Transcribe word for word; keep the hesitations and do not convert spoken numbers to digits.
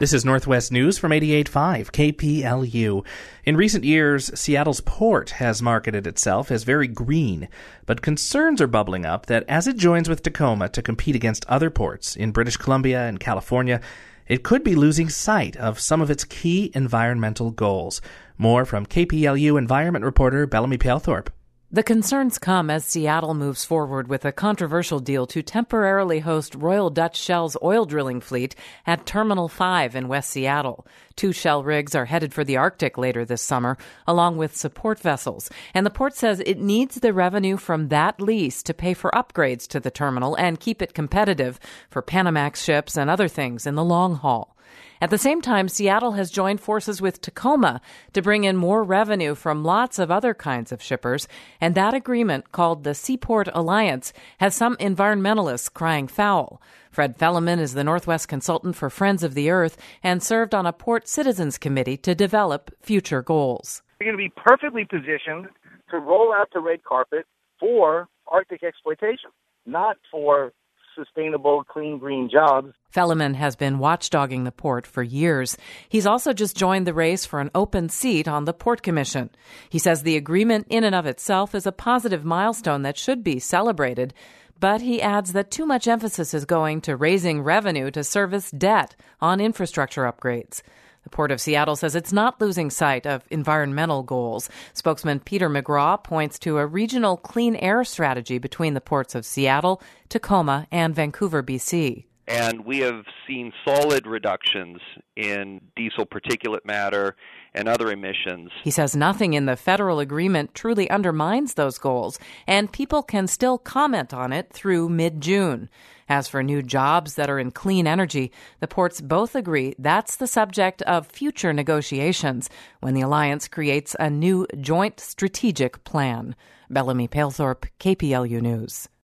This is Northwest News from eighty-eight point five K P L U. In recent years, Seattle's port has marketed itself as very green, but concerns are bubbling up that as it joins with Tacoma to compete against other ports in British Columbia and California, it could be losing sight of some of its key environmental goals. More from K P L U environment reporter Bellamy Palethorpe. The concerns come as Seattle moves forward with a controversial deal to temporarily host Royal Dutch Shell's oil drilling fleet at Terminal five in West Seattle. Two Shell rigs are headed for the Arctic later this summer, along with support vessels. And the port says it needs the revenue from that lease to pay for upgrades to the terminal and keep it competitive for Panamax ships and other things in the long haul. At the same time, Seattle has joined forces with Tacoma to bring in more revenue from lots of other kinds of shippers, and that agreement, called the Seaport Alliance, has some environmentalists crying foul. Fred Felleman is the Northwest consultant for Friends of the Earth and served on a Port Citizens Committee to develop future goals. We're going to be perfectly positioned to roll out the red carpet for Arctic exploitation, not for sustainable, clean, green jobs. Felleman has been watchdogging the port for years. He's also just joined the race for an open seat on the Port Commission. He says the agreement in and of itself is a positive milestone that should be celebrated, but he adds that too much emphasis is going to raising revenue to service debt on infrastructure upgrades. The Port of Seattle says it's not losing sight of environmental goals. Spokesman Peter McGraw points to a regional clean air strategy between the ports of Seattle, Tacoma, and Vancouver, B C. And we have seen solid reductions in diesel particulate matter and other emissions. He says nothing in the federal agreement truly undermines those goals, and people can still comment on it through mid-June. As for new jobs that are in clean energy, the ports both agree that's the subject of future negotiations when the alliance creates a new joint strategic plan. Bellamy Palethorpe, K P L U News.